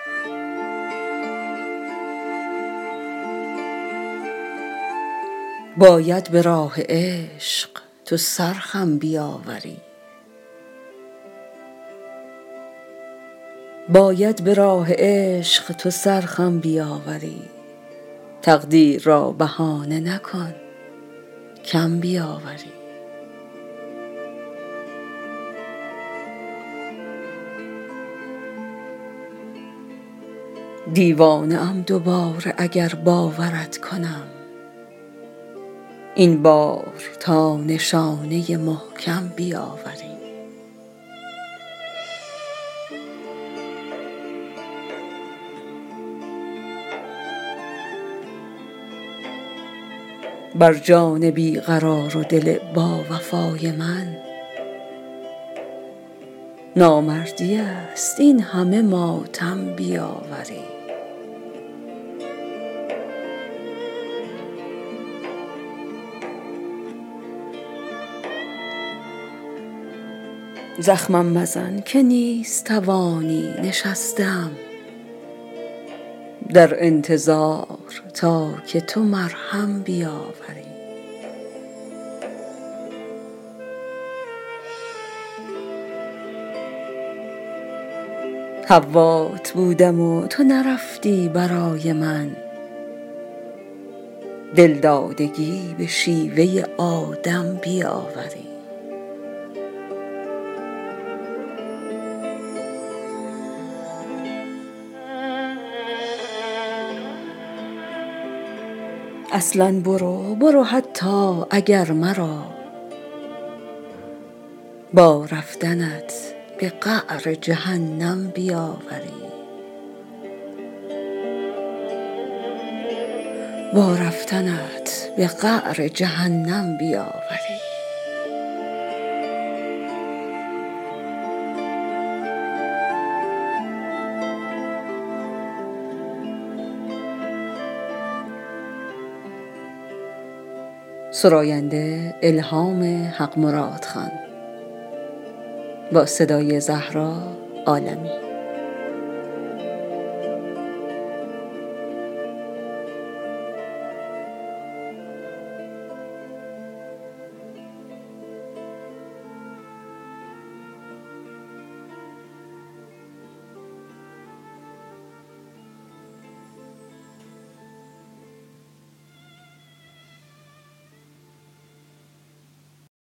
باید به راه عشق تو سرخم بیاوری، باید به راه عشق تو سرخم بیاوری. تقدیر را بهانه نکن کم بیاوری. دیوانه ام دوباره اگر باورت کنم، این بار تا نشانه محکم بیاوری. بر جان بی قرار و دل باوفای من نامردی است این همه ماتم بیاوری. زخمم مزن که نیست توانی نشستم در انتظار تا که تو مرهم بیاوری. حوات بودم و تو نرفتی برای من، دلدادگی به شیوه آدم بیاوری. اصلاً برو حتی اگر مرا با رفتنت به قعر جهنم بیاوری. با رفتنت به قعر جهنم بیاوری. سراینده الهام حق مراد خان با صدای زهرا عالمی.